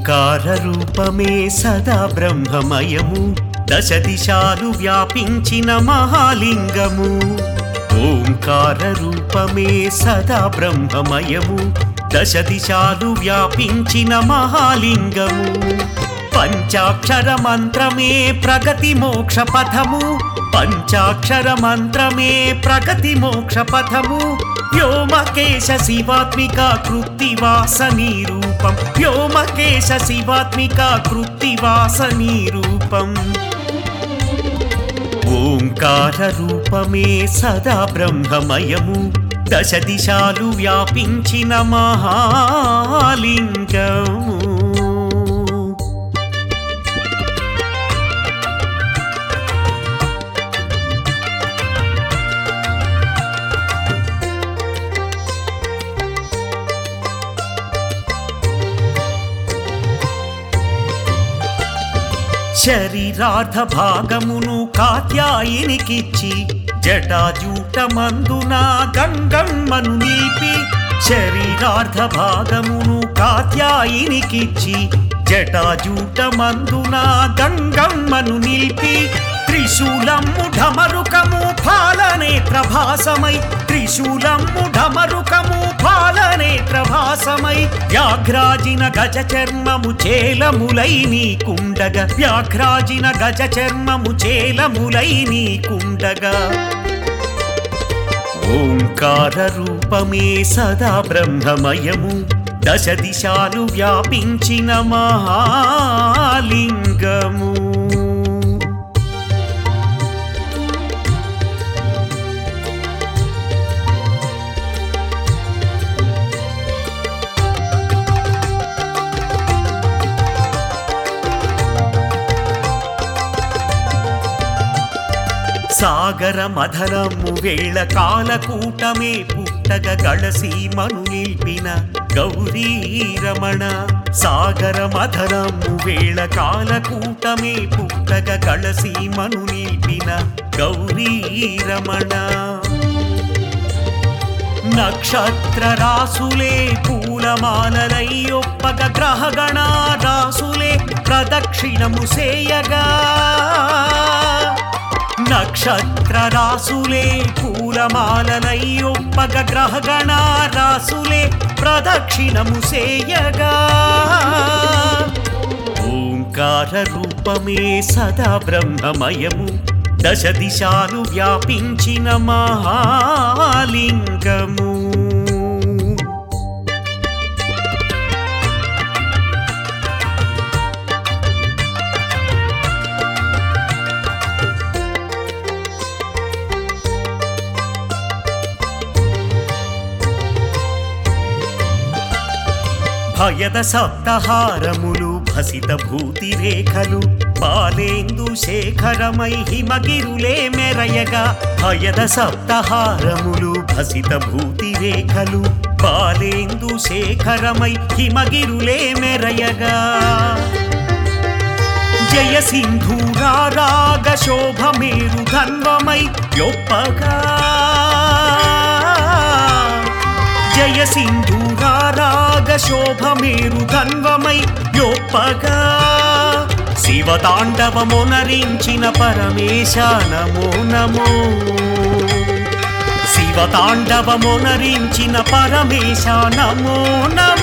ఓంకార రూపమే సదా బ్రహ్మమయము దశ దిశాలు వ్యాపించిన మహాలింగము. ఓంకార రూపమే సదా బ్రహ్మమయము దశ దిశాలు వ్యాపించిన మహాలింగము. పంచాక్షర మంత్రమే ప్రగతి మోక్ష పథము. పంచాక్షర మంత్రమే ప్రగతి మోక్ష పథము. వ్యోమకేశ శివాత్మిక కృత్తివాసనీ రూపం. వ్యోమకేశ శివాత్మిక కృత్తివాసనీ రూపం. ఓంకార రూపమే సదా బ్రహ్మమయము దశ దిశాలు వ్యాపించిన మహాలింగము. శరీరార్థ భాగమును కాత్యాయనికిచ్చి జటాజూటమందున గంగమ్మను నిలిపి. శరీరార్థ భాగమును కాత్యాయనికిచ్చి జటాజూటమందున గంగమ్మను నిలిపి. త్రిశూలము ఢమరుకము ఫాలనేత్ర భాసమై. త్రిశూలము ఢమరుకము ఫాలనేత్ర భాసమై. వ్యాఘ్రాజిన గజ చర్మము చేలములై నీకుండగా. వ్యాఘ్రాజిన గజ చర్మము చేలములై నీకుండగా. ఓంకార రూపమే సదా బ్రహ్మమయము దశ దిశాలు వ్యాపించిన మహాలింగము. సాగర మధనము వేళ కాలకూటమే పుట్టగ గళసీమను నిల్పిన గౌరీ రమణ. సాగర మధనము వేళ కాలకూటమే పుట్టగ గళసీమను నిల్పిన గౌరీ రమణ. నక్షత్ర రాసులే పూలమాలలై ఒప్పగ గ్రహగణ రాసులే ప్రదక్షిణము సేయగా. నక్షత్ర రాసులే పూలమాలలై ఒప్పగ గ్రహగణ రాసులే ప్రదక్షిణము సేయగా. ఓంకార రూపమే సదా బ్రహ్మమయము దశ దిశాలు వ్యాపించిన మహాలింగము. భయద సప్తహారములు భసిత భూతి రేఖలు బాలేందు శేఖరమై హిమగిరులే మెరయగా. భయద సప్తహారములు భసిత భూతి రేఖలు బాలేందు శేఖరమై హిమగిరులే మెరయగా. జయ సింధూరా రాగ శోభమేరు ధన్వమై యొప్పగా. జయ సింధూరా రాగ శోభమేరు ధన్వమై యొప్పగా. శివతాండవమునరించిన పరమేశ నమో నమో. శివతాండవమునరించిన పరమేశ నమో నమో.